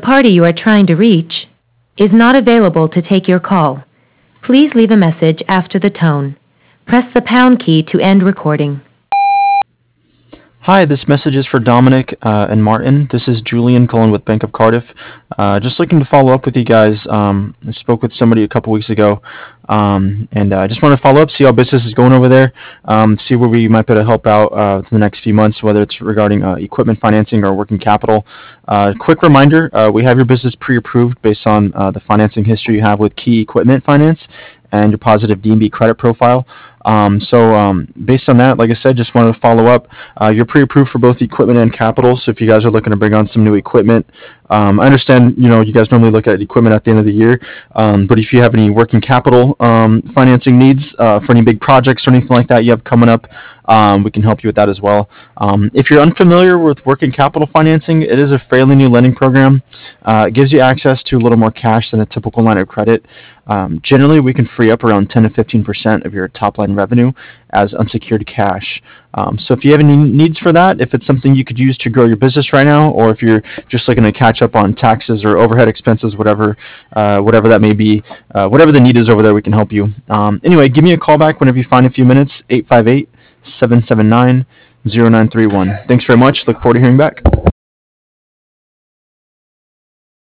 party you are trying to reach is not available to take your call. Please leave a message after the tone. Press the pound key to end recording. Hi, this message is for Dominic and Martin. This is Julian calling with Bank of Cardiff. Just looking to follow up with you guys. I spoke with somebody a couple weeks ago, and I just want to follow up, see how business is going over there, see where we might be able to help out for the next few months, whether it's regarding equipment financing or working capital. Quick reminder, we have your business pre-approved based on the financing history you have with Key Equipment Finance and your positive D&B credit profile. Based on that, like I said, just wanted to follow up. You're pre-approved for both equipment and capital, so if you guys are looking to bring on some new equipment, I understand, you guys normally look at equipment at the end of the year, but if you have any working capital financing needs for any big projects or anything like that you have coming up, we can help you with that as well. If you're unfamiliar with working capital financing, it is a fairly new lending program. It gives you access to a little more cash than a typical line of credit. Generally, we can free up around 10 to 15% of your top line revenue as unsecured cash. So if you have any needs for that, if it's something you could use to grow your business right now, or if you're just looking to catch up on taxes or overhead expenses, whatever that may be, whatever the need is over there, we can help you. Anyway, give me a call back whenever you find a few minutes, 858-779-0931. Thanks very much. Look forward to hearing back.